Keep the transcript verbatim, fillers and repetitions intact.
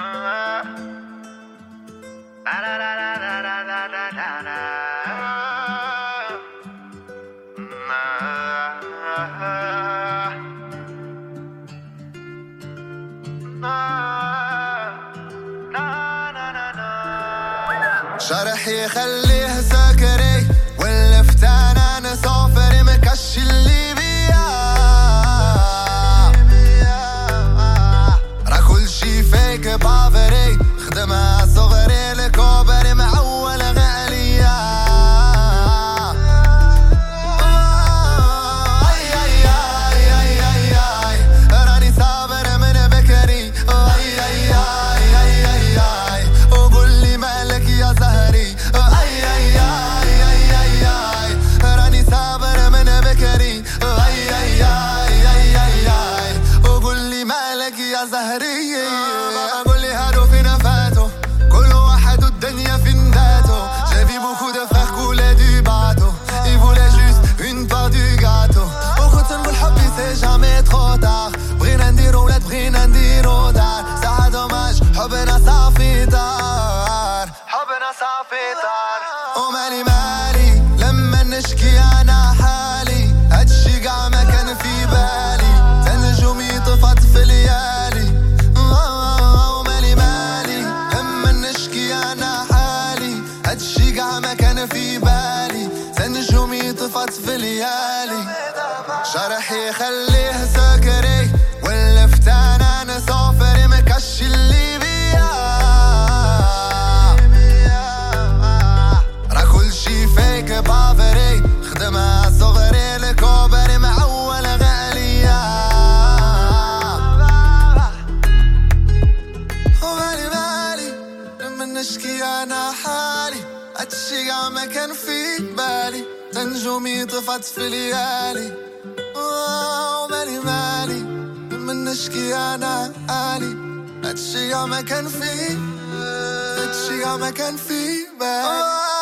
شرح يخليه سكري والفتانة نسافر مكش اللي بيا را كل شي فيك بافري خدمها صغري لكوبري معول غالية اي اي اي اي اي اي راني صابر من بكري اي اي اي اي اي اي وقول لي مالك يا زهري اي اي اي اي اي اي راني صابر من بكري اي اي اي اي اي اي وقول لي مالك يا زهري اقول لي هادو فينا فاتو كل واحد الدنيا في نداتو j'ai vu beaucoup de frères couler du bateau ils voulaient juste une part du gâteau وكنت نقول حبي c'est jamais trop tard بغينا نديرو ولاد بغينا نديرو دار ساعة دوماج حبنا صافي دار حبنا صافي دار ومالي مالي لما نشكي انا حالي هادشي قاع ما كان في بالي تنجمي طفت في ليالي ومالي مالي لما نشكي انا حالي هادشي قاع ما كان في بالي تنجمي طفت في ليالي شرح يخليه سكري والفتانة نسافر مكش اللي بيا را كل شي فيك بافري خدمها صغري لكوبري معول غالية ومالي مالي لما نشكي انا حالي هادشي قاع ما كان في بالي تنجمي طفت في ليالي ومالي مالي لما نشكي انا حالي هادشي قاع ما كان في هادشي قاع ما كان في بالي